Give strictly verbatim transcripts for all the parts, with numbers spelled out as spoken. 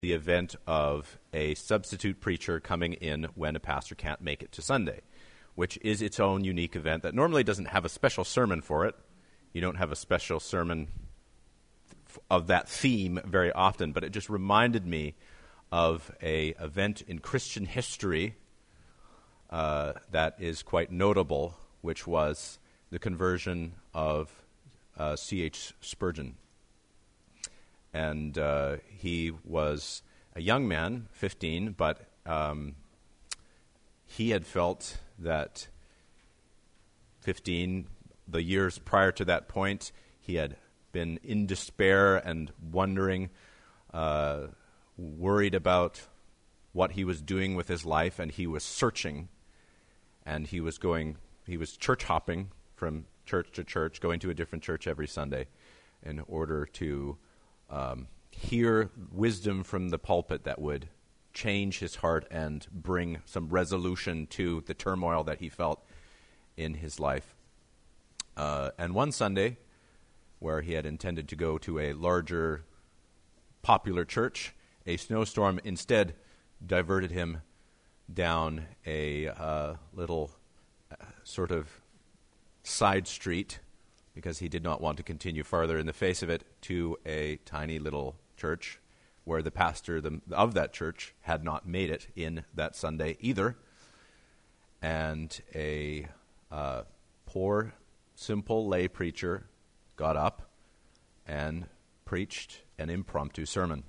the event of a substitute preacher coming in when a pastor can't make it to Sunday, which is its own unique event that normally doesn't have a special sermon for it. You don't have a special sermon f- of that theme very often, but it just reminded me of a event in Christian history uh, that is quite notable, which was the conversion of uh, C H Spurgeon. And uh, he was a young man, fifteen, but um, he had felt that fifteen, the years prior to that point, he had been in despair and wondering, uh, worried about what he was doing with his life, and he was searching, and he was going, he was church hopping from church to church, going to a different church every Sunday in order to Um, hear wisdom from the pulpit that would change his heart and bring some resolution to the turmoil that he felt in his life. Uh, and one Sunday, where he had intended to go to a larger, popular church, a snowstorm instead diverted him down a uh, little uh, sort of side street, because he did not want to continue farther in the face of it, to a tiny little church where the pastor the, of that church had not made it in that Sunday either. And a uh, poor, simple lay preacher got up and preached an impromptu sermon.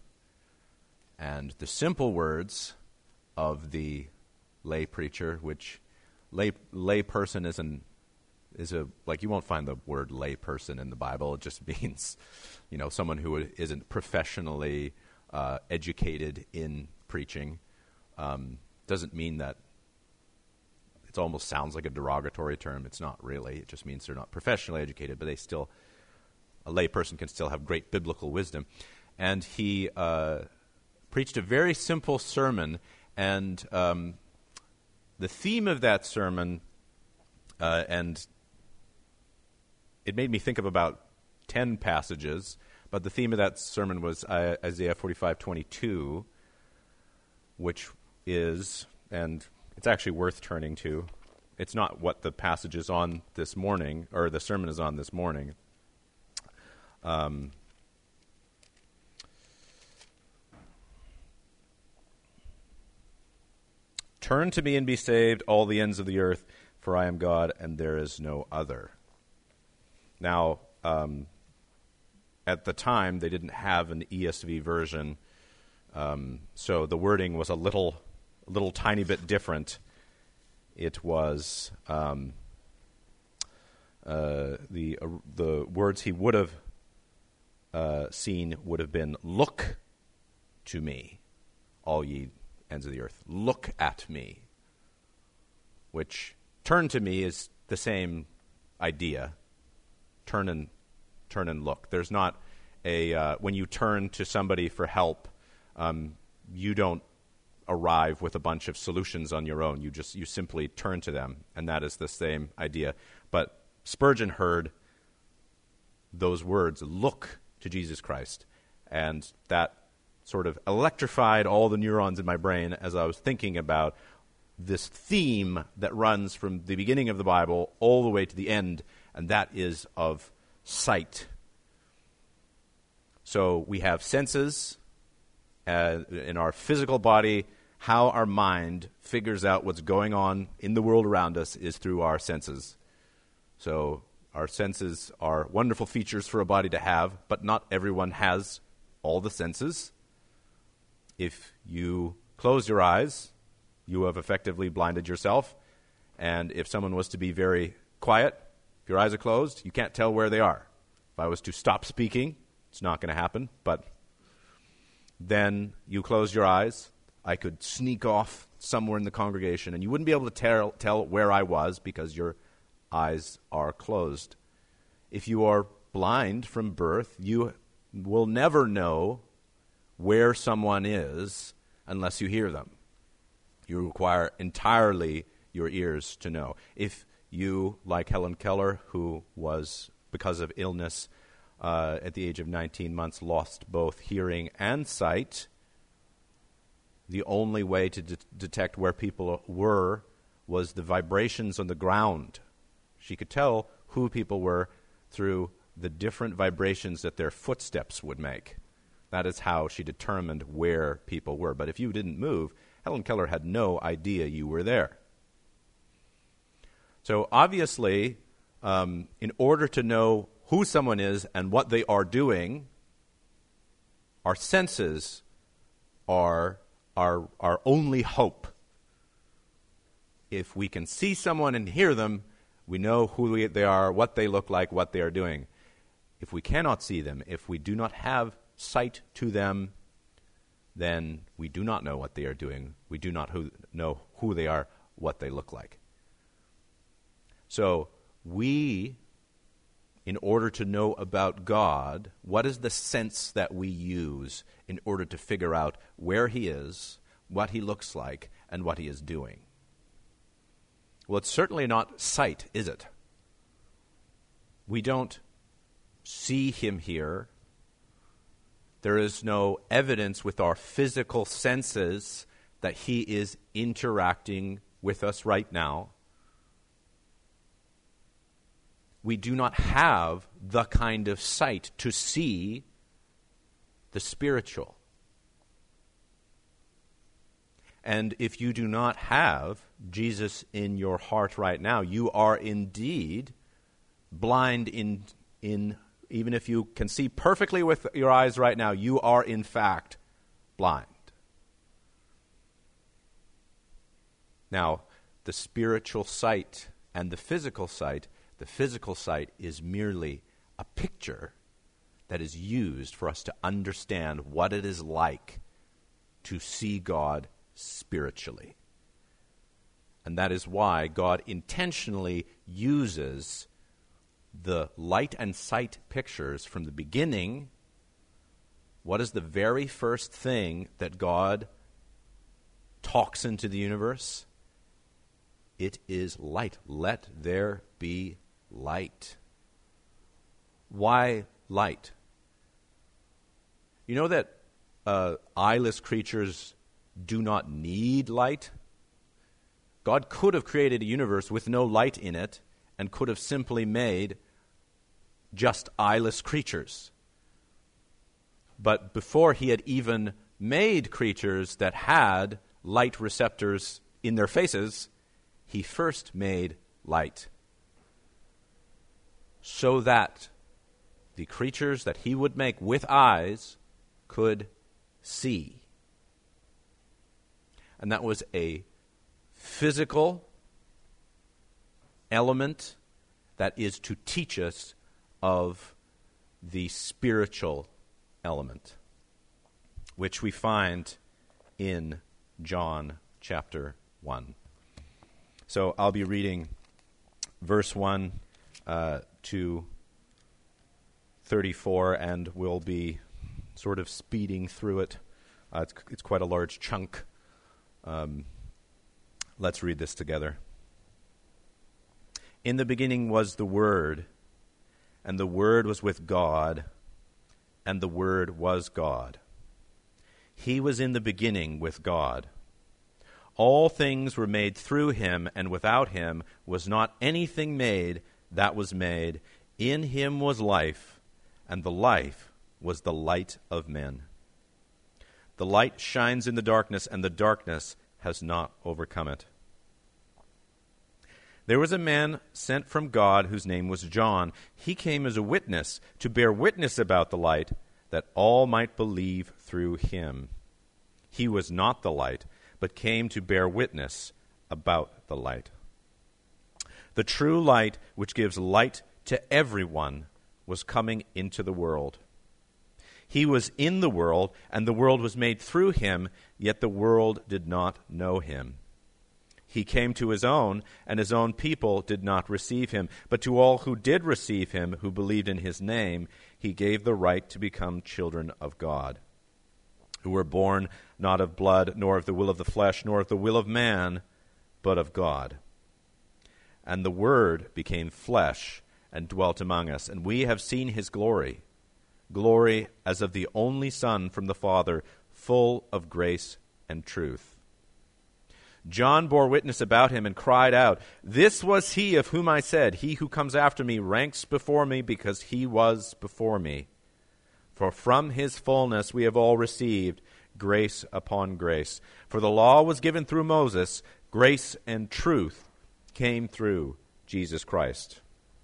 And the simple words of the lay preacher, which lay, lay person is an is a, like, you won't find the word lay person in the Bible. It just means, you know, someone who isn't professionally uh, educated in preaching. Um, doesn't mean that, it almost sounds like a derogatory term. It's not really. It just means they're not professionally educated, but they still, a lay person can still have great biblical wisdom. And he uh, preached a very simple sermon, and um, the theme of that sermon, uh, and it made me think of about ten passages, but the theme of that sermon was uh, Isaiah forty-five twenty-two, which is, and it's actually worth turning to. It's not what the passage is on this morning, or the sermon is on this morning. Um, Turn to me and be saved, all the ends of the earth, for I am God and there is no other. Now, um, at the time, they didn't have an E S V version, um, so the wording was a little, a little tiny bit different. It was um, uh, the uh, the words he would have uh, seen would have been, "Look to me, all ye ends of the earth. Look at me," which turn to me is the same idea. Turn and turn and look. There's not a uh, when you turn to somebody for help, um, you don't arrive with a bunch of solutions on your own. You just you simply turn to them, and that is the same idea. But Spurgeon heard those words, "Look to Jesus Christ," and that sort of electrified all the neurons in my brain as I was thinking about this theme that runs from the beginning of the Bible all the way to the end, and that is of sight. So we have senses uh, in our physical body. How our mind figures out what's going on in the world around us is through our senses. So our senses are wonderful features for a body to have, but not everyone has all the senses. If you close your eyes, you have effectively blinded yourself. And if someone was to be very quiet, if your eyes are closed, you can't tell where they are. If I was to stop speaking, it's not going to happen, but then you close your eyes, I could sneak off somewhere in the congregation, and you wouldn't be able to tell, tell where I was because your eyes are closed. If you are blind from birth, you will never know where someone is unless you hear them. You require entirely your ears to know. If you, like Helen Keller, who was, because of illness, uh, at the age of nineteen months, lost both hearing and sight, the only way to de- detect where people were was the vibrations on the ground. She could tell who people were through the different vibrations that their footsteps would make. That is how she determined where people were. But if you didn't move, Helen Keller had no idea you were there. So obviously, um, in order to know who someone is and what they are doing, our senses are our, our only hope. If we can see someone and hear them, we know who they are, what they look like, what they are doing. If we cannot see them, if we do not have sight to them, then we do not know what they are doing. We do not who, know who they are, what they look like. So we, in order to know about God, what is the sense that we use in order to figure out where he is, what he looks like, and what he is doing? Well, it's certainly not sight, is it? We don't see him here. There is no evidence with our physical senses that he is interacting with us right now. We do not have the kind of sight to see the spiritual. And if you do not have Jesus in your heart right now, you are indeed blind in, in even if you can see perfectly with your eyes right now, you are in fact blind. Now, the spiritual sight and the physical sight, the physical sight is merely a picture that is used for us to understand what it is like to see God spiritually. And that is why God intentionally uses the light and sight pictures from the beginning. What is the very first thing that God talks into the universe? It is light. Let there be light. Why light? You know that uh, eyeless creatures do not need light? God could have created a universe with no light in it and could have simply made just eyeless creatures. But before he had even made creatures that had light receptors in their faces, he first made light so that the creatures that he would make with eyes could see. And that was a physical element that is to teach us of the spiritual element, which we find in John chapter one. So I'll be reading verse one uh, to thirty-four, and we'll be sort of speeding through it. Uh, it's, it's quite a large chunk. Um, let's read this together. In the beginning was the Word, and the Word was with God, and the Word was God. He was in the beginning with God. All things were made through him, and without him was not anything made that was made. In him was life, and the life was the light of men. The light shines in the darkness, and the darkness has not overcome it. There was a man sent from God whose name was John. He came as a witness to bear witness about the light, that all might believe through him. He was not the light, but came to bear witness about the light. The true light, which gives light to everyone, was coming into the world. He was in the world, and the world was made through him, yet the world did not know him. He came to his own, and his own people did not receive him. But to all who did receive him, who believed in his name, he gave the right to become children of God, who were born not of blood, nor of the will of the flesh, nor of the will of man, but of God. And the Word became flesh and dwelt among us, and we have seen his glory, glory as of the only Son from the Father, full of grace and truth. John bore witness about him and cried out, "This was he of whom I said, 'He who comes after me ranks before me because he was before me.' For from his fullness we have all received grace upon grace. For the law was given through Moses, grace and truth came through Jesus Christ.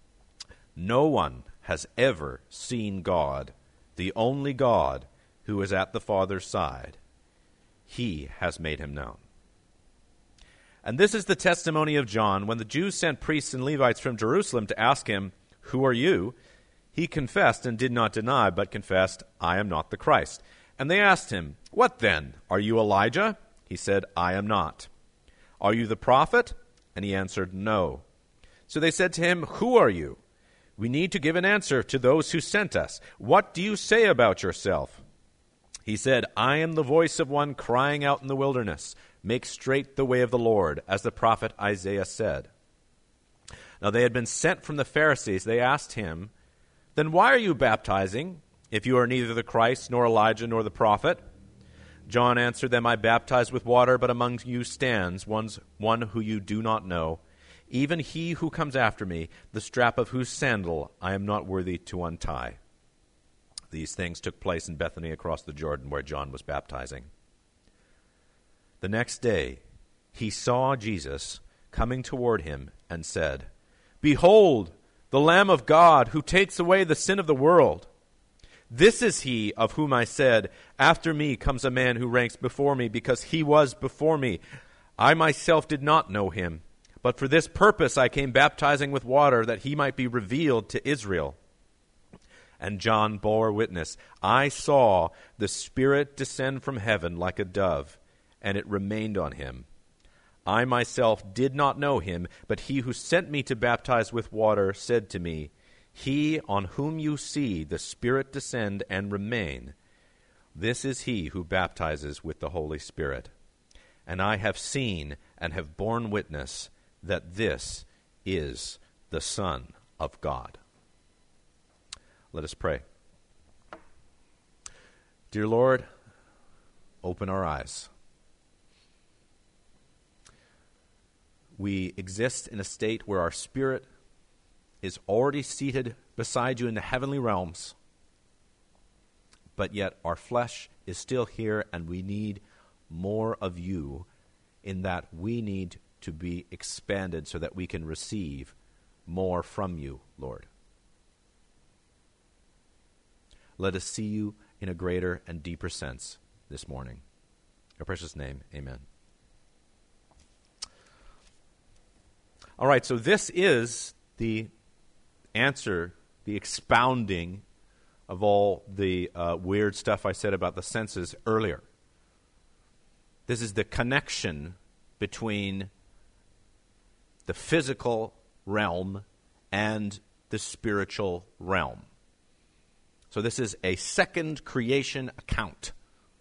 No one has ever seen God, the only God who is at the Father's side. He has made him known." And this is the testimony of John. When the Jews sent priests and Levites from Jerusalem to ask him, "Who are you?" he confessed and did not deny, but confessed, "I am not the Christ." And they asked him, "What then? Are you Elijah?" He said, "I am not." "Are you the prophet?" And he answered, "No." So they said to him, "Who are you? We need to give an answer to those who sent us. What do you say about yourself?" He said, "I am the voice of one crying out in the wilderness, 'Make straight the way of the Lord,' as the prophet Isaiah said." Now they had been sent from the Pharisees. They asked him, "Then why are you baptizing, if you are neither the Christ, nor Elijah, nor the prophet?" John answered them, "I baptize with water, but among you stands one's, one who you do not know, even he who comes after me, the strap of whose sandal I am not worthy to untie." These things took place in Bethany across the Jordan, where John was baptizing. The next day he saw Jesus coming toward him and said, "Behold, the Lamb of God who takes away the sin of the world. This is he of whom I said, 'After me comes a man who ranks before me, because he was before me.' I myself did not know him, but for this purpose I came baptizing with water, that he might be revealed to Israel." And John bore witness, "I saw the Spirit descend from heaven like a dove, and it remained on him. I myself did not know him, but he who sent me to baptize with water said to me, 'He on whom you see the Spirit descend and remain, this is he who baptizes with the Holy Spirit.' And I have seen and have borne witness that this is the Son of God." Let us pray. Dear Lord, open our eyes. We exist in a state where our spirit is already seated beside you in the heavenly realms, but yet our flesh is still here, and we need more of you, in that we need to be expanded so that we can receive more from you, Lord. Let us see you in a greater and deeper sense this morning. In your precious name, amen. All right, so this is the answer, the expounding of all the uh, weird stuff I said about the senses earlier. This is the connection between the physical realm and the spiritual realm. So this is a second creation account.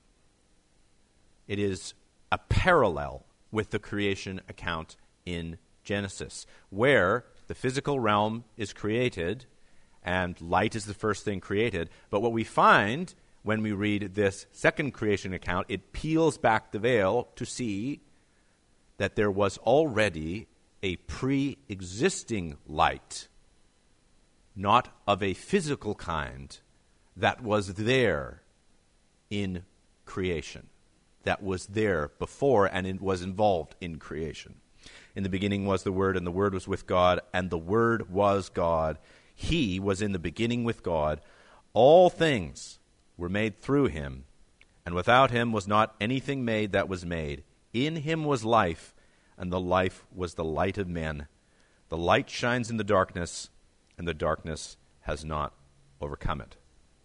It is a parallel with the creation account in Genesis, where the physical realm is created and light is the first thing created. But what we find when we read this second creation account, it peels back the veil to see that there was already a pre-existing light, not of a physical kind, that was there in creation, that was there before and it was involved in creation. In the beginning was the Word, and the Word was with God, and the Word was God. He was in the beginning with God. All things were made through him, and without him was not anything made that was made. In him was life, and the life was the light of men. The light shines in the darkness, and the darkness has not overcome it.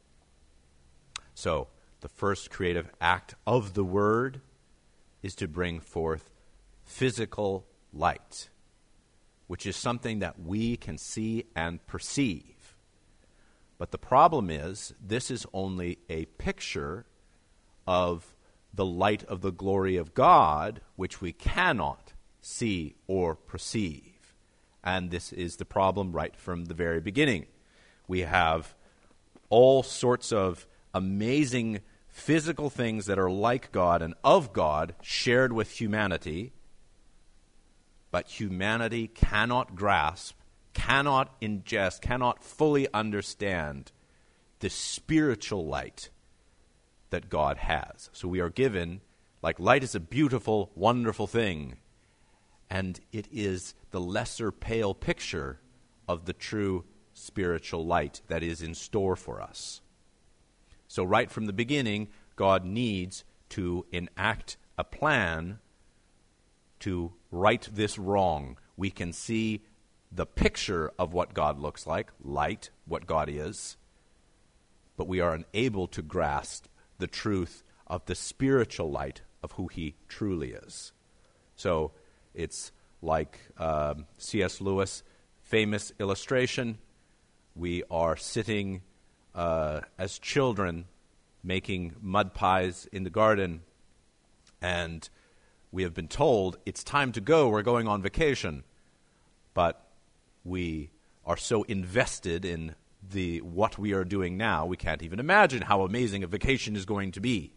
So, the first creative act of the Word is to bring forth physical light, which is something that we can see and perceive. But the problem is, this is only a picture of the light of the glory of God, which we cannot see or perceive. And this is the problem right from the very beginning. We have all sorts of amazing physical things that are like God and of God shared with humanity, but humanity cannot grasp, cannot ingest, cannot fully understand the spiritual light that God has. So we are given, like light is a beautiful, wonderful thing, and it is the lesser pale picture of the true spiritual light that is in store for us. So right from the beginning, God needs to enact a plan to right this wrong. We can see the picture of what God looks like, light, what God is, but we are unable to grasp the truth of the spiritual light of who he truly is. So it's like um, C S Lewis' famous illustration. We are sitting uh, as children making mud pies in the garden, and we have been told it's time to go, we're going on vacation. But we are so invested in the what we are doing now, we can't even imagine how amazing a vacation is going to be.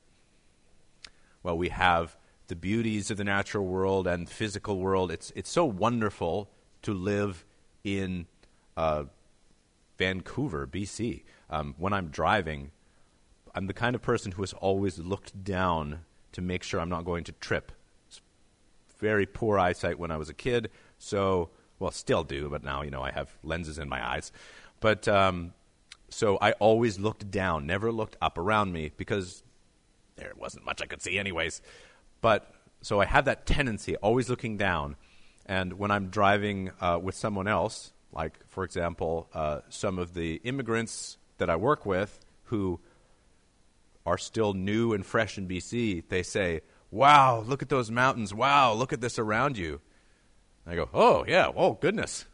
Well, we have the beauties of the natural world and physical world. It's it's so wonderful to live in uh, Vancouver, B C. Um, when I'm driving, I'm the kind of person who has always looked down to make sure I'm not going to trip. It's very poor eyesight when I was a kid, so, well, still do, but now, you know, I have lenses in my eyes. But, um, so I always looked down, never looked up around me, because there wasn't much I could see anyways. But, so I have that tendency, always looking down, and when I'm driving uh, with someone else, like, for example, uh, some of the immigrants that I work with who are still new and fresh in B C, they say, wow, look at those mountains. Wow, look at this around you. And I go, oh, yeah, oh, goodness.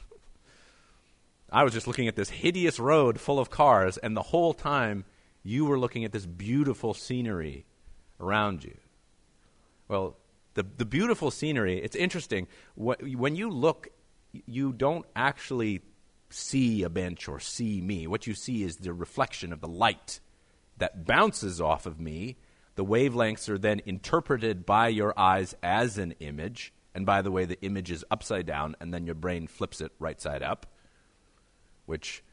I was just looking at this hideous road full of cars, and the whole time you were looking at this beautiful scenery around you. Well, the, the beautiful scenery, it's interesting. When you look, you don't actually see a bench or see me. What you see is the reflection of the light that bounces off of me. The wavelengths are then interpreted by your eyes as an image. And by the way, the image is upside down, and then your brain flips it right side up, which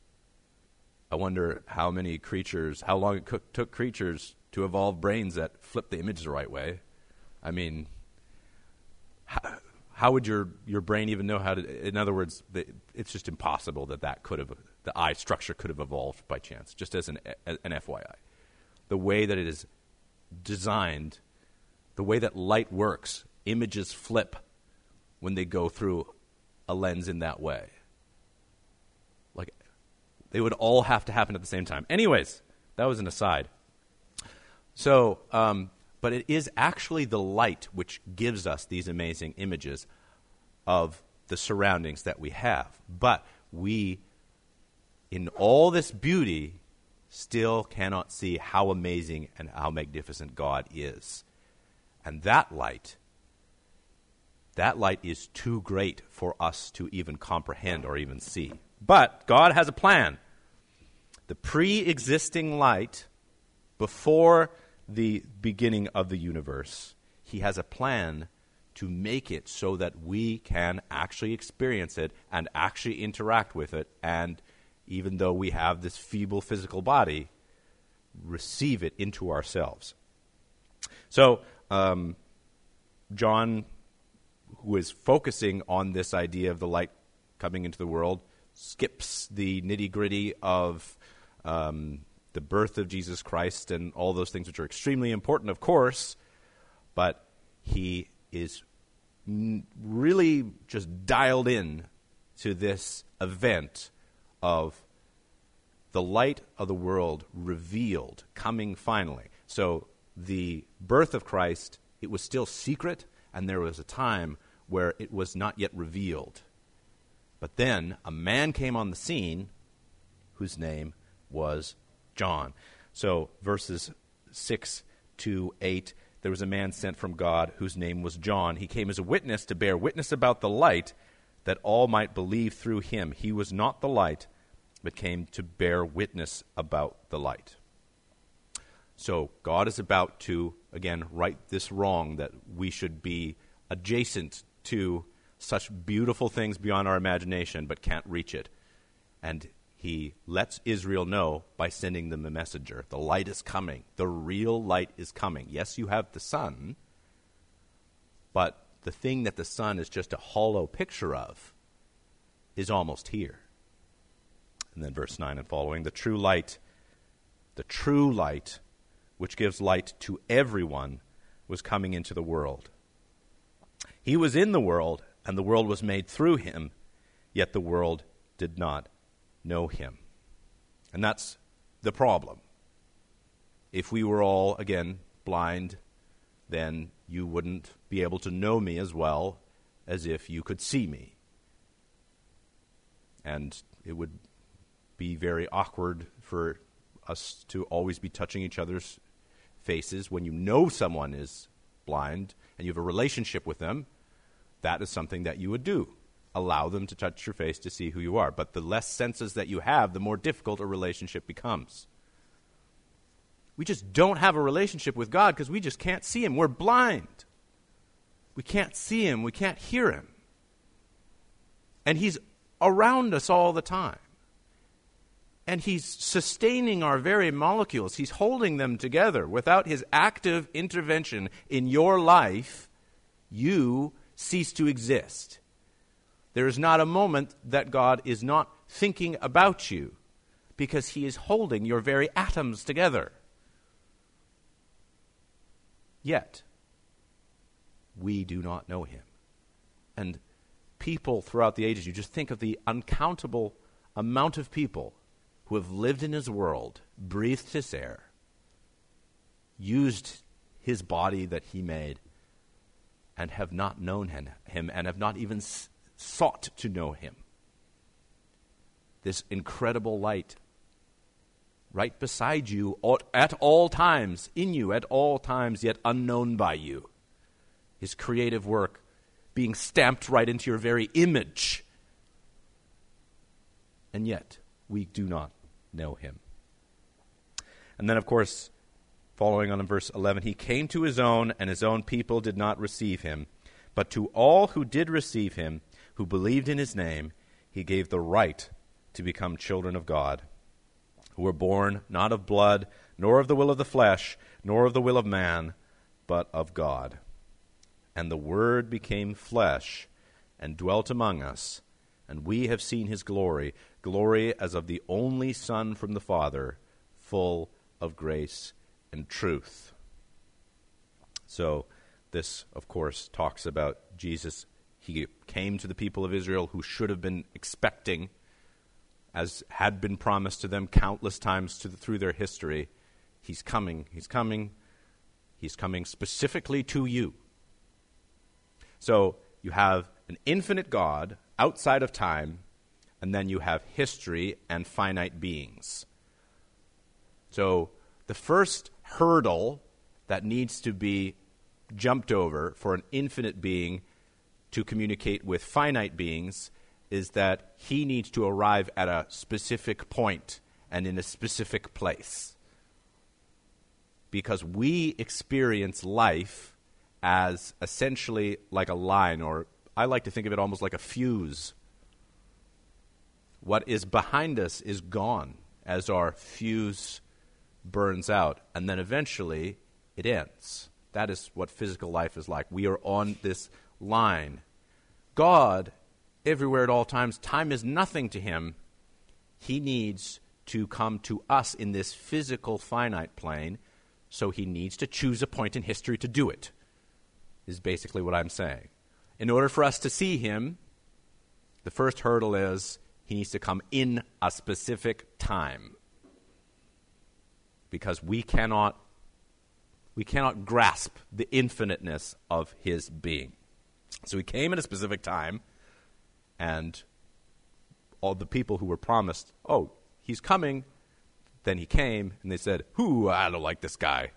I wonder how many creatures, how long it co- took creatures to evolve brains that flip the image the right way. I mean, how, how would your, your brain even know how to, in other words, the, it's just impossible that that could have, the eye structure could have evolved by chance, just as an, an F Y I. The way that it is designed, the way that light works, images flip when they go through a lens in that way. Like, they would all have to happen at the same time. Anyways, that was an aside. So, um, but it is actually the light which gives us these amazing images of the surroundings that we have. But we, in all this beauty, still cannot see how amazing and how magnificent God is. And that light, that light is too great for us to even comprehend or even see. But God has a plan. The pre-existing light, before the beginning of the universe, he has a plan to make it so that we can actually experience it and actually interact with it, and even though we have this feeble physical body, receive it into ourselves. So, um, John, who is focusing on this idea of the light coming into the world, skips the nitty-gritty of um, the birth of Jesus Christ and all those things which are extremely important, of course, but he is n- really just dialed in to this event of the light of the world revealed, coming finally. So the birth of Christ, it was still secret, and there was a time where it was not yet revealed. But then a man came on the scene whose name was John. So verses six to eight, there was a man sent from God whose name was John. He came as a witness to bear witness about the light, that all might believe through him. He was not the light, but came to bear witness about the light. So God is about to, again, right this wrong that we should be adjacent to such beautiful things beyond our imagination but can't reach it. And he lets Israel know by sending them a messenger. The light is coming. The real light is coming. Yes, you have the sun, but the thing that the sun is just a hollow picture of is almost here. And then verse nine and following, the true light, the true light, which gives light to everyone, was coming into the world. He was in the world, and the world was made through him, yet the world did not know him. And that's the problem. If we were all, again, blind, then you wouldn't be able to know me as well as if you could see me. And it would be very awkward for us to always be touching each other's faces. When you know someone is blind and you have a relationship with them, that is something that you would do. Allow them to touch your face to see who you are. But the less senses that you have, the more difficult a relationship becomes. We just don't have a relationship with God because we just can't see him. We're blind. We can't see him. We can't hear him. And he's around us all the time. And he's sustaining our very molecules. He's holding them together. Without his active intervention in your life, you cease to exist. There is not a moment that God is not thinking about you because he is holding your very atoms together. Yet, we do not know him. And people throughout the ages, you just think of the uncountable amount of people who have lived in his world, breathed his air, used his body that he made, and have not known him, and have not even s- sought to know him. This incredible light right beside you at all times, in you at all times, yet unknown by you. His creative work being stamped right into your very image. And yet, we do not know him. And then, of course, following on in verse eleven, he came to his own, and his own people did not receive him. But to all who did receive him, who believed in his name, he gave the right to become children of God, who were born not of blood, nor of the will of the flesh, nor of the will of man, but of God. And the Word became flesh and dwelt among us, and we have seen his glory, glory as of the only Son from the Father, full of grace and truth. So this, of course, talks about Jesus. He came to the people of Israel who should have been expecting, as had been promised to them countless times to the, through their history. He's coming, he's coming, he's coming specifically to you. So you have an infinite God outside of time, and then you have history and finite beings. So the first hurdle that needs to be jumped over for an infinite being to communicate with finite beings is that he needs to arrive at a specific point and in a specific place. Because we experience life as essentially like a line, or I like to think of it almost like a fuse. What is behind us is gone as our fuse burns out, and then eventually it ends. That is what physical life is like. We are on this line. God, everywhere at all times, time is nothing to him. He needs to come to us in this physical finite plane, so he needs to choose a point in history to do it, is basically what I'm saying. In order for us to see him, the first hurdle is he needs to come in a specific time. Because we cannot we cannot grasp the infiniteness of his being. So he came in a specific time, and all the people who were promised, oh, he's coming, then he came, and they said, "Whoo, I don't like this guy."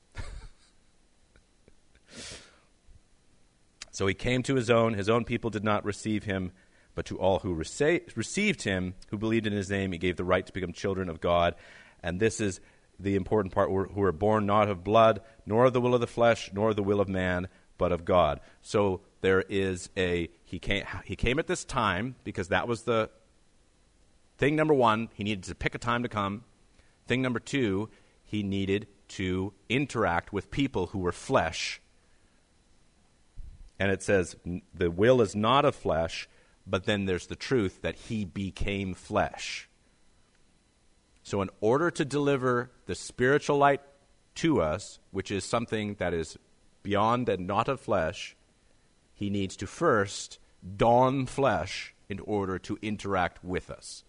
So he came to his own. His own people did not receive him, but to all who rece- received him, who believed in his name, he gave the right to become children of God. And this is the important part, who are born not of blood, nor of the will of the flesh, nor the will of man, but of God. So there is a, he came, he came at this time because that was the thing number one. He needed to pick a time to come. Thing number two, he needed to interact with people who were flesh. And it says the will is not of flesh, but then there's the truth that he became flesh. So in order to deliver the spiritual light to us, which is something that is beyond and not of flesh, he needs to first don flesh in order to interact with us.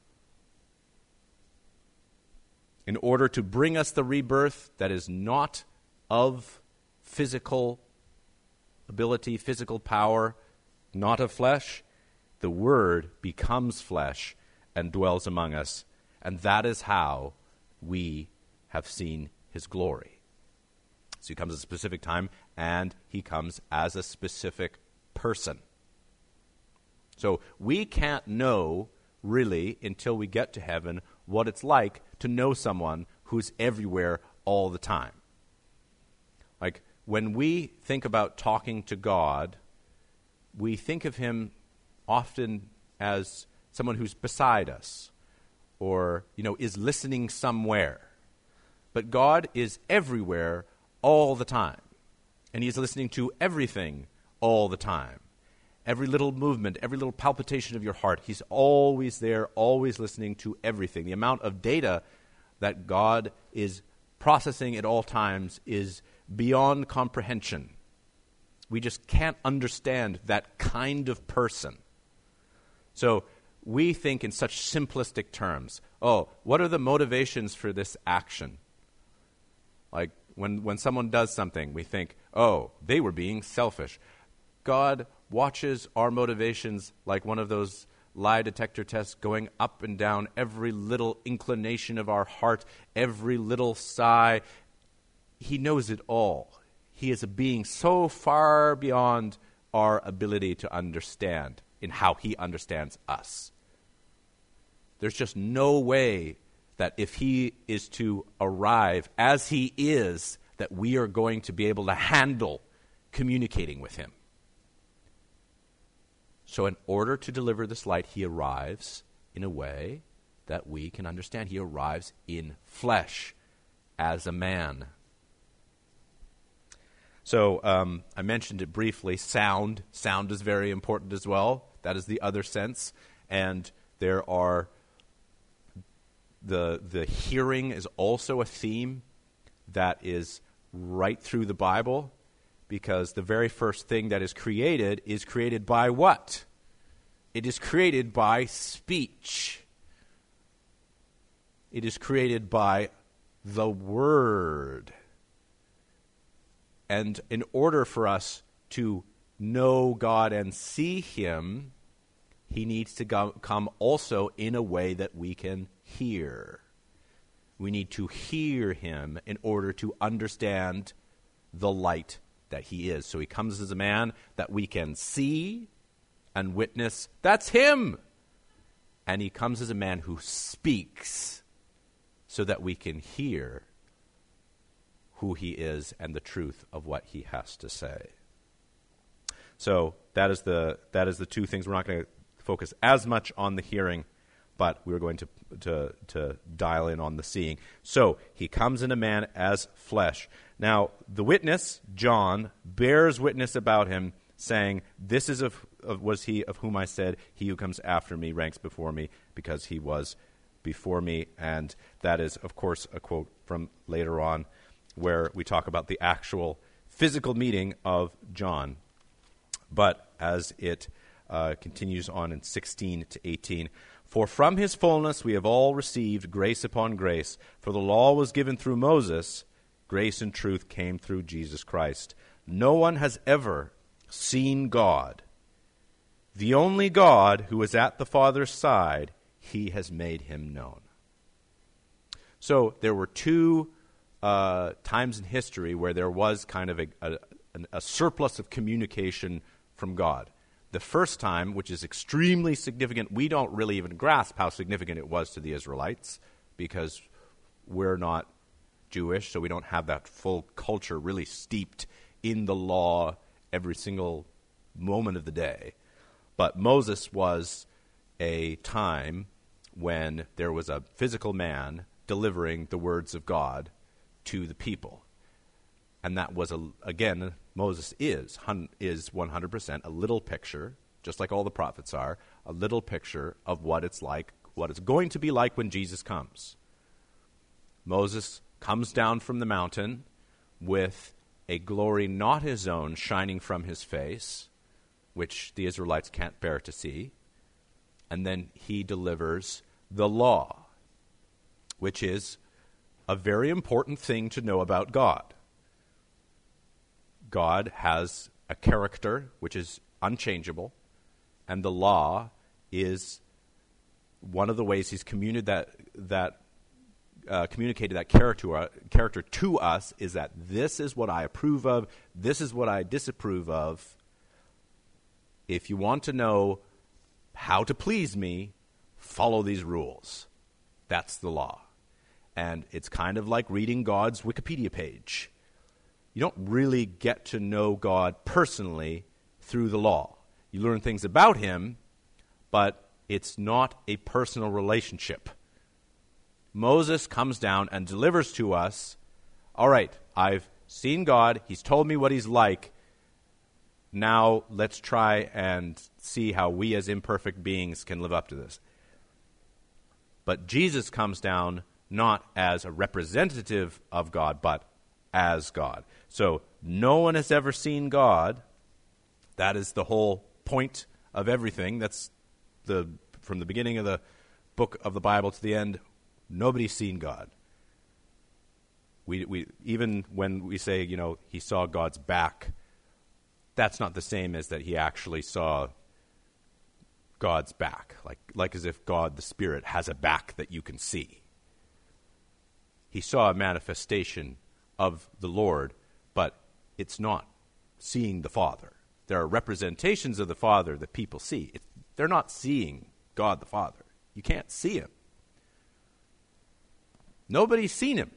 In order to bring us the rebirth that is not of physical ability, physical power, not of flesh, the Word becomes flesh and dwells among us. And that is how we have seen his glory. So he comes at a specific time, and he comes as a specific person. So we can't know, really, until we get to heaven, what it's like to know someone who's everywhere all the time. Like, when we think about talking to God, we think of him often as someone who's beside us, or, you know, is listening somewhere. But God is everywhere all the time. And he's listening to everything all the time. Every little movement, every little palpitation of your heart, he's always there, always listening to everything. The amount of data that God is processing at all times is beyond comprehension. We just can't understand that kind of person. So we think in such simplistic terms. Oh, what are the motivations for this action? Like when, when someone does something, we think, oh, they were being selfish. God watches our motivations like one of those lie detector tests, going up and down every little inclination of our heart, every little sigh. He knows it all. He is a being so far beyond our ability to understand in how he understands us. There's just no way that if he is to arrive as he is, that we are going to be able to handle communicating with him. So in order to deliver this light, he arrives in a way that we can understand. He arrives in flesh as a man. So um, I mentioned it briefly, sound. Sound is very important as well. That is the other sense. And there are, the the hearing is also a theme that is right through the Bible, because the very first thing that is created is created by what? It is created by speech. It is created by the Word. And in order for us to know God and see him, he needs to go, come also in a way that we can hear. We need to hear him in order to understand the light that he is. So he comes as a man that we can see and witness. That's him. And he comes as a man who speaks so that we can hear who he is and the truth of what he has to say. So that is the that is the two things. We're not going to focus as much on the hearing, but we're going to, to, to dial in on the seeing. So he comes in a man as flesh. Now, the witness, John, bears witness about him, saying, this is of, of was he of whom I said, he who comes after me ranks before me, because he was before me. And that is, of course, a quote from later on, where we talk about the actual physical meeting of John. But as it uh, continues on in sixteen to eighteen, for from his fullness we have all received grace upon grace. For the law was given through Moses, grace and truth came through Jesus Christ. No one has ever seen God. The only God who is at the Father's side, he has made him known. So there were two uh, times in history where there was kind of a, a, a surplus of communication from God. The first time, which is extremely significant, we don't really even grasp how significant it was to the Israelites, because we're not Jewish, so we don't have that full culture really steeped in the law every single moment of the day. But Moses was a time when there was a physical man delivering the words of God to the people. And that was, a, again, Moses is, is one hundred percent a little picture, just like all the prophets are, a little picture of what it's like, what it's going to be like when Jesus comes. Moses comes down from the mountain with a glory not his own shining from his face, which the Israelites can't bear to see. And then he delivers the law, which is a very important thing to know about God. God has a character which is unchangeable, and the law is one of the ways he's communicated that, that, uh, communicated that character, uh, character to us is that this is what I approve of, this is what I disapprove of. If you want to know how to please me, follow these rules. That's the law. And it's kind of like reading God's Wikipedia page. You don't really get to know God personally through the law. You learn things about him, but it's not a personal relationship. Moses comes down and delivers to us, all right, I've seen God, he's told me what he's like, now let's try and see how we as imperfect beings can live up to this. But Jesus comes down not as a representative of God, but as God. So no one has ever seen God. That is the whole point of everything. That's the from the beginning of the book of the Bible to the end. Nobody's seen God. We we even when we say, you know, he saw God's back, that's not the same as that he actually saw God's back, like like as if God the Spirit has a back that you can see. He saw a manifestation of the Lord, but it's not seeing the Father. There are representations of the Father that people see. It, they're not seeing God the Father. You can't see him. Nobody's seen him.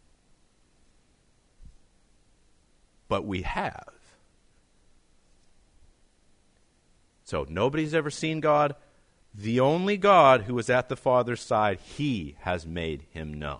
But we have. So nobody's ever seen God. The only God who is at the Father's side, he has made him known.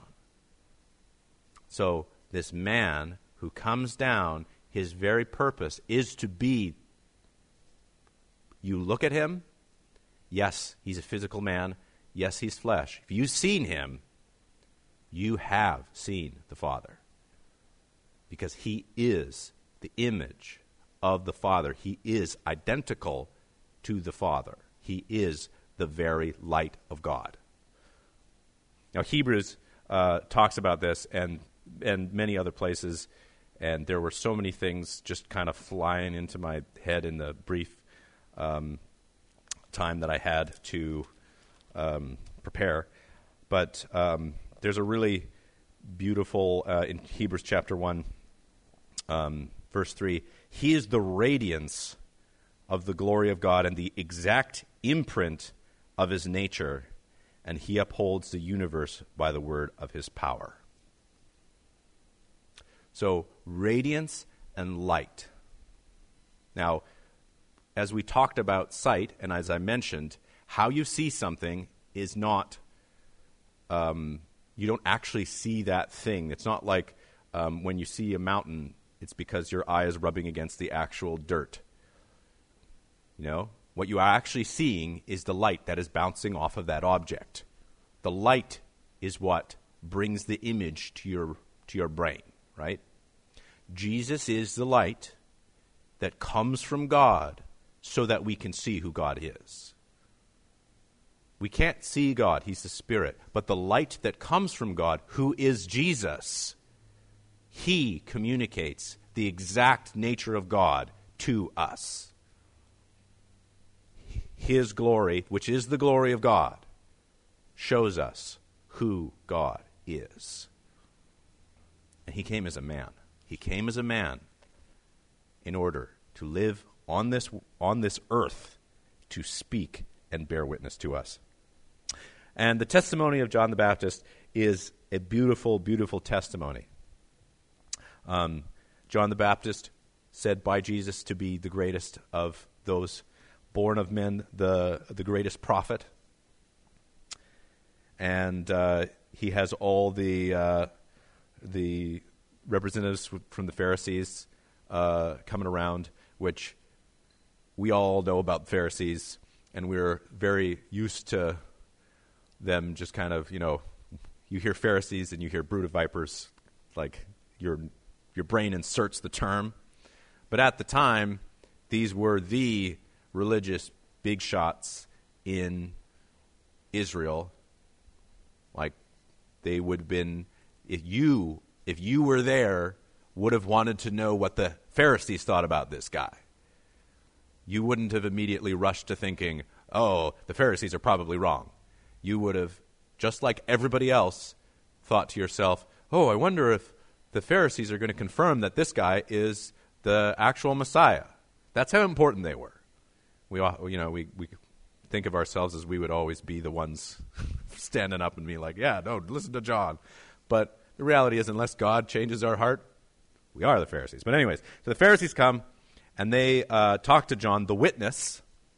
So this man who comes down, his very purpose is to be, you look at him, yes, he's a physical man, yes, he's flesh. If you've seen him, you have seen the Father. Because he is the image of the Father. He is identical to the Father. He is the very light of God. Now, Hebrews uh, talks about this, and and many other places, and there were so many things just kind of flying into my head in the brief um, time that I had to um, prepare. But um, there's a really beautiful, uh, in Hebrews chapter one, um, verse three, he is the radiance of the glory of God and the exact imprint of his nature, and he upholds the universe by the word of his power. So, radiance and light. Now, as we talked about sight, and as I mentioned, how you see something is not, um, you don't actually see that thing. It's not like um, when you see a mountain, it's because your eye is rubbing against the actual dirt. You know, what you are actually seeing is the light that is bouncing off of that object. The light is what brings the image to your to your brain, right? Jesus is the light that comes from God so that we can see who God is. We can't see God, he's the Spirit, but the light that comes from God, who is Jesus, he communicates the exact nature of God to us. His glory, which is the glory of God, shows us who God is. And he came as a man. He came as a man in order to live on this on this earth, to speak and bear witness to us. And the testimony of John the Baptist is a beautiful, beautiful testimony. Um, John the Baptist, said by Jesus to be the greatest of those born of men, the the greatest prophet. And uh, he has all the uh, the representatives from the Pharisees uh, coming around, which we all know about the Pharisees, and we're very used to them just kind of, you know, you hear Pharisees and you hear brood of vipers, like your your brain inserts the term. But at the time, these were the religious big shots in Israel. Like, they would have been, if you, if you were there, would have wanted to know what the Pharisees thought about this guy. You wouldn't have immediately rushed to thinking, oh, the Pharisees are probably wrong. You would have, just like everybody else, thought to yourself, oh, I wonder if the Pharisees are going to confirm that this guy is the actual Messiah. That's how important they were. We, you know, we, we think of ourselves as we would always be the ones standing up and being like, yeah, no, listen to John. But the reality is, unless God changes our heart, we are the Pharisees. But anyways, so the Pharisees come, and they uh, talk to John, the witness,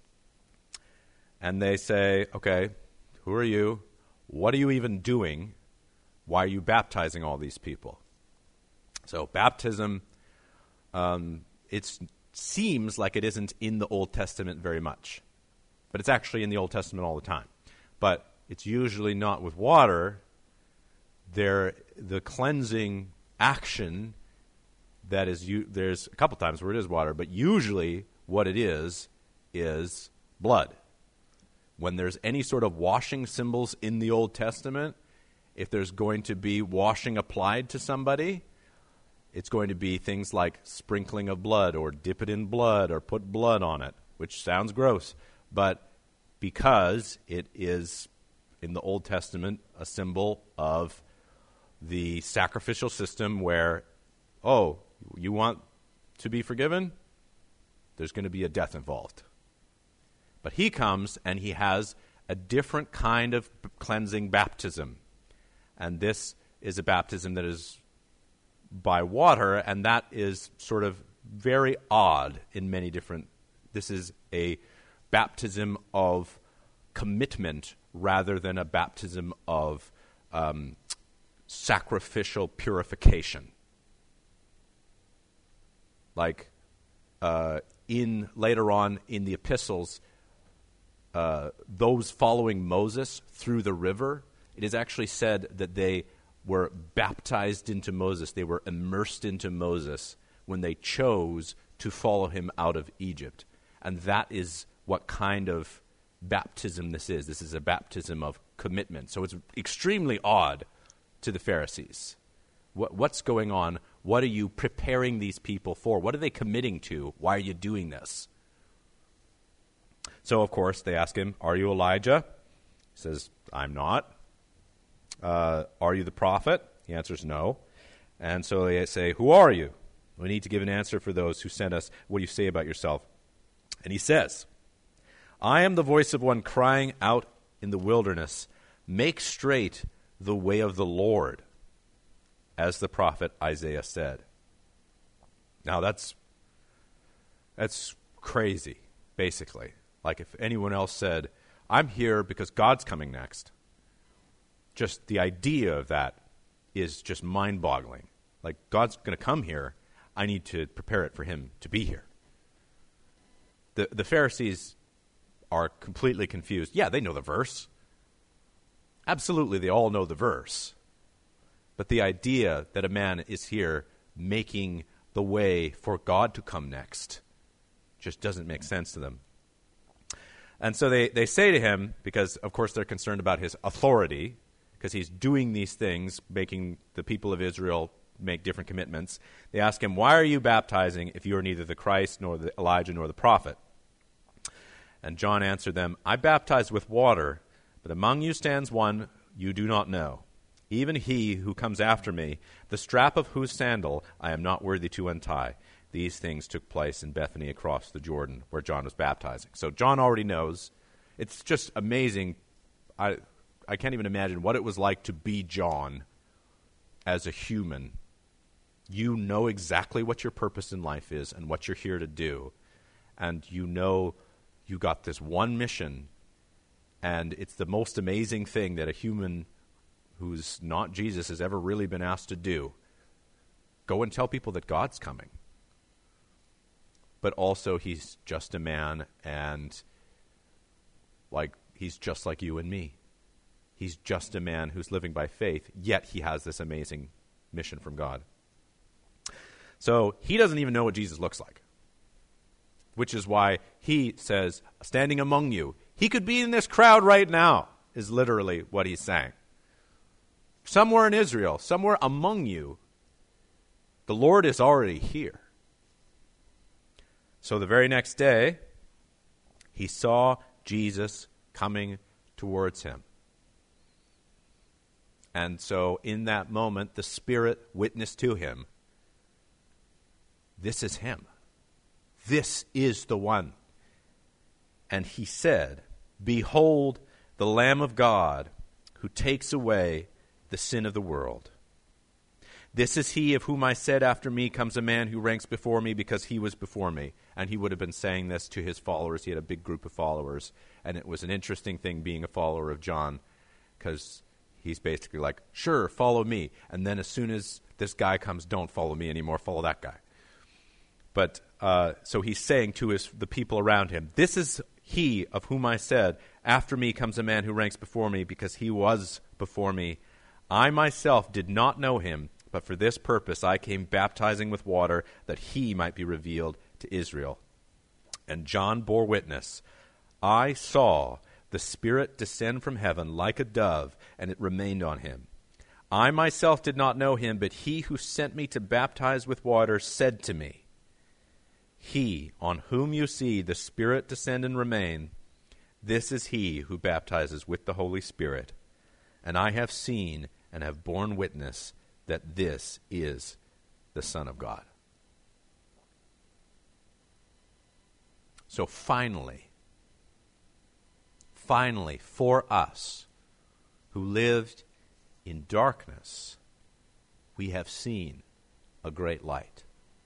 and they say, okay, who are you? What are you even doing? Why are you baptizing all these people? So baptism, um, it seems like it isn't in the Old Testament very much. But it's actually in the Old Testament all the time. But it's usually not with water. There, the cleansing action that is, u- there's a couple times where it is water, but usually what it is, is blood. When there's any sort of washing symbols in the Old Testament, if there's going to be washing applied to somebody, it's going to be things like sprinkling of blood or dip it in blood or put blood on it, which sounds gross. But because it is, in the Old Testament, a symbol of the sacrificial system where, oh, you want to be forgiven? There's going to be a death involved. But he comes and he has a different kind of b- cleansing baptism. And this is a baptism that is by water, and that is sort of very odd in many different... This is a baptism of commitment rather than a baptism of um, sacrificial purification. Like uh, in later on in the epistles, uh, those following Moses through the river, it is actually said that they were baptized into Moses. They were immersed into Moses when they chose to follow him out of Egypt. And that is what kind of baptism this is. This is a baptism of commitment. So it's extremely odd to the Pharisees. What, what's going on? What are you preparing these people for? What are they committing to? Why are you doing this? So, of course, they ask him, are you Elijah? He says, I'm not. Uh, are you the prophet? He answers, no. And so they say, who are you? We need to give an answer for those who sent us. What do you say about yourself? And he says, I am the voice of one crying out in the wilderness, make straight the way of the Lord, as the prophet Isaiah said. Now that's that's crazy, basically. Like if anyone else said, I'm here because God's coming next. Just the idea of that is just mind-boggling. Like, God's going to come here. I need to prepare it for him to be here. The the Pharisees are completely confused. Yeah, they know the verse. Absolutely, they all know the verse. But the idea that a man is here making the way for God to come next just doesn't make sense to them. And so they, they say to him, because, of course, they're concerned about his authority, because he's doing these things, making the people of Israel make different commitments. They ask him, why are you baptizing if you are neither the Christ nor the Elijah nor the prophet? And John answered them, I baptize with water, but among you stands one you do not know, even he who comes after me, the strap of whose sandal I am not worthy to untie. These things took place in Bethany across the Jordan, where John was baptizing. So John already knows. It's just amazing. I I can't even imagine what it was like to be John as a human, you know exactly what your purpose in life is and what you're here to do. And you know you got this one mission, and it's the most amazing thing that a human who's not Jesus has ever really been asked to do. Go and tell people that God's coming. But also he's just a man, and like he's just like you and me. He's just a man who's living by faith, yet he has this amazing mission from God. So he doesn't even know what Jesus looks like, which is why he says, standing among you. He could be in this crowd right now, is literally what he's saying. Somewhere in Israel, somewhere among you, the Lord is already here. So the very next day, he saw Jesus coming towards him. And so in that moment, the Spirit witnessed to him, this is him. This is the one. And he said, behold the Lamb of God who takes away the sin of the world. This is he of whom I said, after me comes a man who ranks before me because he was before me. And he would have been saying this to his followers. He had a big group of followers. And it was an interesting thing being a follower of John, because he's basically like, sure, follow me. And then as soon as this guy comes, don't follow me anymore, follow that guy. But uh, so he's saying to his the people around him, this is he of whom I said, after me comes a man who ranks before me because he was before me. I myself did not know him, but for this purpose I came baptizing with water, that he might be revealed to Israel. And John bore witness, I saw the Spirit descend from heaven like a dove, and it remained on him. I myself did not know him, but he who sent me to baptize with water said to me, he on whom you see the Spirit descend and remain, this is he who baptizes with the Holy Spirit. And I have seen and have borne witness that this is the Son of God. So finally, finally, for us who lived in darkness, we have seen a great light.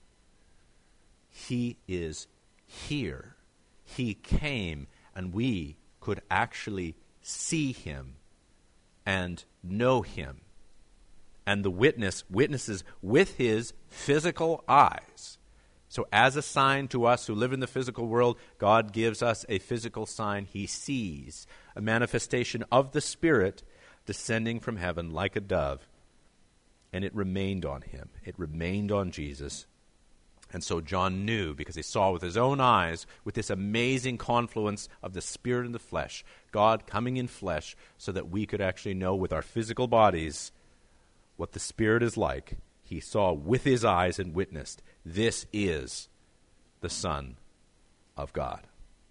He is here. He came, and we could actually see him and know him. And the witness witnesses with his physical eyes. So as a sign to us who live in the physical world, God gives us a physical sign. He sees a manifestation of the Spirit descending from heaven like a dove. And it remained on him. It remained on Jesus. And so John knew, because he saw with his own eyes, with this amazing confluence of the Spirit and the flesh, God coming in flesh, so that we could actually know with our physical bodies what the Spirit is like. He saw with his eyes and witnessed, this is the Son of God.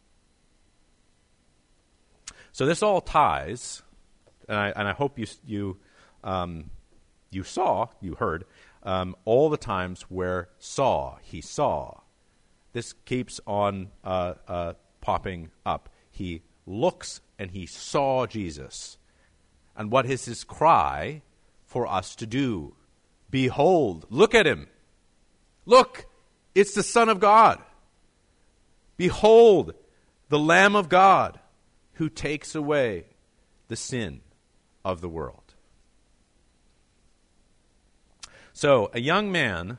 So this all ties, and I, and I hope you you um, you saw, you heard, um, all the times where saw, he saw. This keeps on uh, uh, popping up. He looks and he saw Jesus. And what is his cry for us to do? Behold, look at him. Look, it's the Son of God. Behold, the Lamb of God who takes away the sin of the world. So, a young man,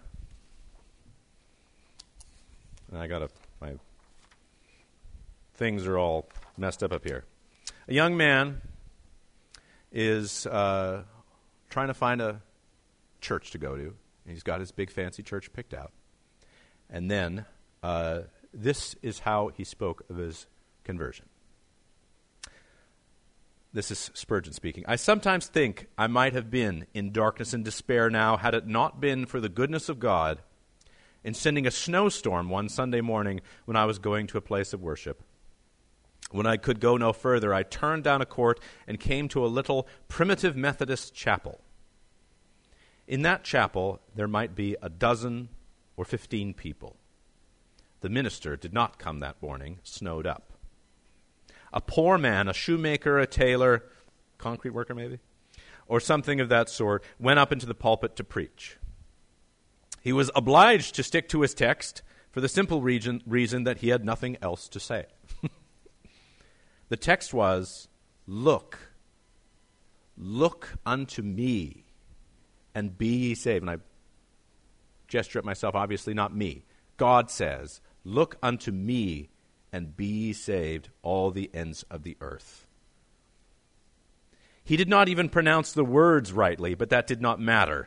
and I got a, my things are all messed up up here. A young man is uh, trying to find a church to go to. And he's got his big fancy church picked out. And then uh, this is how he spoke of his conversion. This is Spurgeon speaking. I sometimes think I might have been in darkness and despair now had it not been for the goodness of God in sending a snowstorm one Sunday morning when I was going to a place of worship. When I could go no further, I turned down a court and came to a little primitive Methodist chapel. In that chapel, there might be a dozen or fifteen people. The minister did not come that morning, snowed up. A poor man, a shoemaker, a tailor, concrete worker maybe, or something of that sort, went up into the pulpit to preach. He was obliged to stick to his text for the simple reason, reason that he had nothing else to say. The text was, Look, look unto me, and be ye saved. And I gesture at myself, obviously not me. God says, Look unto me, and be ye saved, all the ends of the earth. He did not even pronounce the words rightly, but that did not matter.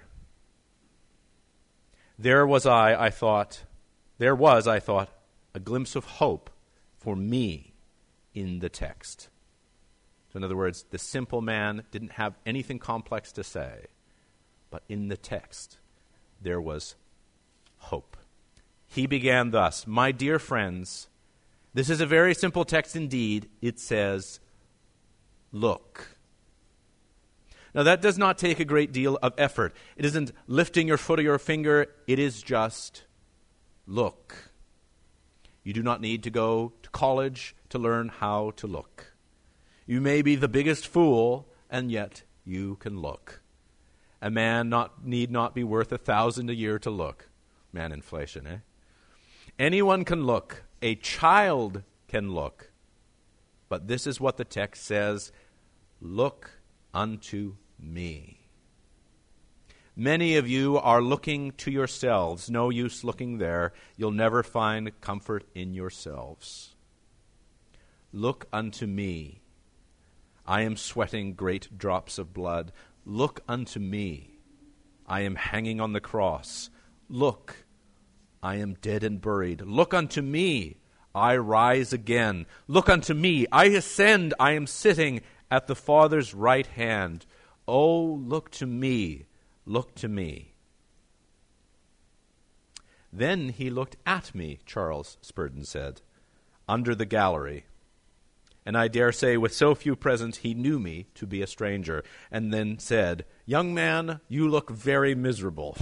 There was I, I thought, there was, I thought, a glimpse of hope for me in the text. So in other words, the simple man didn't have anything complex to say, but in the text there was hope. He began thus, My dear friends, this is a very simple text indeed. It says, Look. Now that does not take a great deal of effort. It isn't lifting your foot or your finger. It is just, look. You do not need to go to college to learn how to look. You may be the biggest fool, and yet you can look. A man not need not be worth a thousand a year to look. Man, inflation, eh? Anyone can look. A child can look. But this is what the text says, Look unto me. Many of you are looking to yourselves. No use looking there. You'll never find comfort in yourselves. Look unto me. I am sweating great drops of blood. Look unto me. I am hanging on the cross. Look, I am dead and buried. Look unto me. I rise again. Look unto me. I ascend. I am sitting at the Father's right hand. Oh, look to me. Look to me. Then he looked at me, Charles Spurgeon said, under the gallery. And I dare say with so few present he knew me to be a stranger, and then said, Young man, you look very miserable.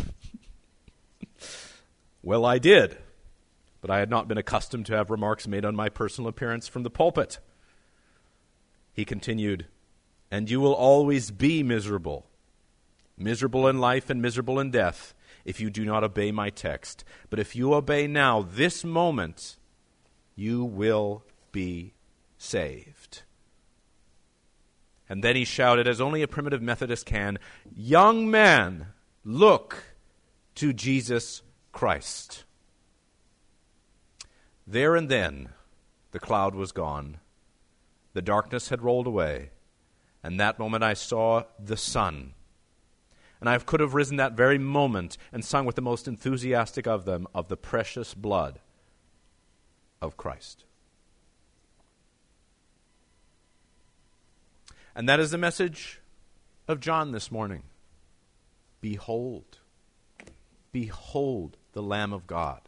Well, I did, but I had not been accustomed to have remarks made on my personal appearance from the pulpit. He continued, And you will always be miserable. Miserable in life and miserable in death, if you do not obey my text. But if you obey now, this moment, you will be saved. And then he shouted, as only a primitive Methodist can, Young man, look to Jesus Christ. There and then, the cloud was gone. The darkness had rolled away. And that moment I saw the sun. And I could have risen that very moment and sung with the most enthusiastic of them of the precious blood of Christ. And that is the message of John this morning. Behold, behold the Lamb of God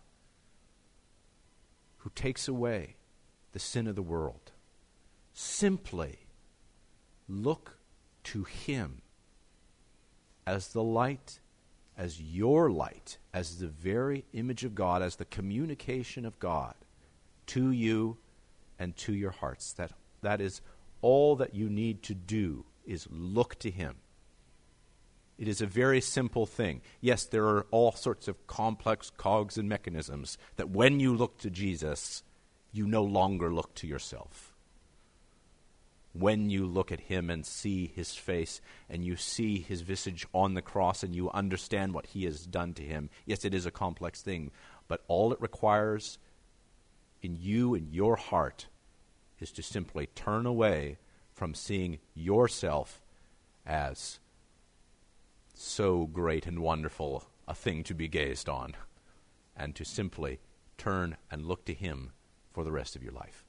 who takes away the sin of the world. Simply look to him as the light, as your light, as the very image of God, as the communication of God to you and to your hearts. That that is all that you need to do, is look to him. It is a very simple thing. Yes, there are all sorts of complex cogs and mechanisms that when you look to Jesus, you no longer look to yourself. When you look at him and see his face and you see his visage on the cross and you understand what he has done to him, yes, it is a complex thing, but all it requires in you and your heart is to simply turn away from seeing yourself as so great and wonderful a thing to be gazed on, and to simply turn and look to him for the rest of your life.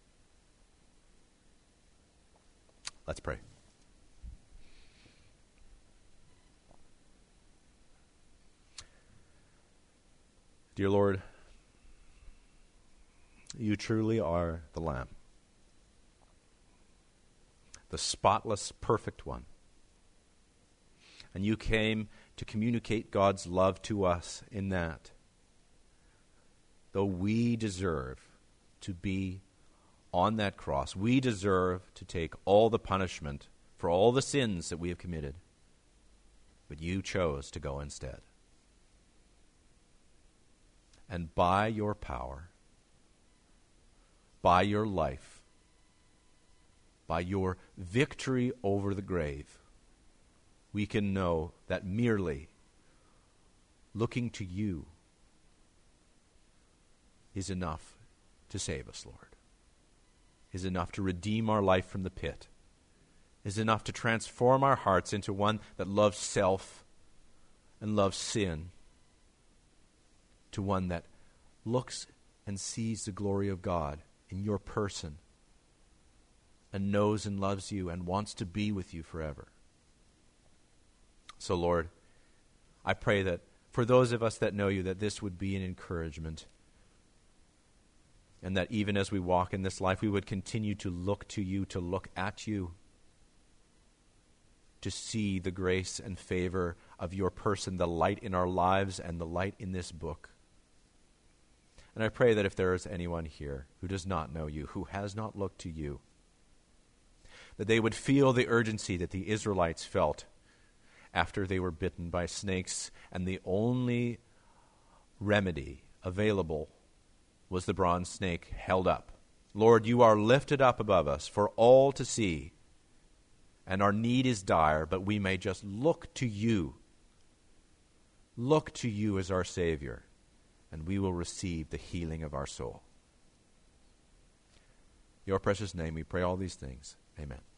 Let's pray. Dear Lord, you truly are the Lamb, the spotless, perfect one. And you came to communicate God's love to us in that, though we deserve to be on that cross, we deserve to take all the punishment for all the sins that we have committed. but you chose to go instead. And by your power, by your life, by your victory over the grave, we can know that merely looking to you is enough to save us, Lord, is enough to redeem our life from the pit, is enough to transform our hearts into one that loves self and loves sin, to one that looks and sees the glory of God in your person and knows and loves you and wants to be with you forever. So, Lord, I pray that for those of us that know you, that this would be an encouragement, and that even as we walk in this life, we would continue to look to you, to look at you, to see the grace and favor of your person, the light in our lives and the light in this book. And I pray that if there is anyone here who does not know you, who has not looked to you, that they would feel the urgency that the Israelites felt after they were bitten by snakes, and the only remedy available was the bronze snake held up. Lord, you are lifted up above us for all to see, and our need is dire, but we may just look to you. Look to you as our Savior, and we will receive the healing of our soul. In your precious name, we pray all these things. Amen.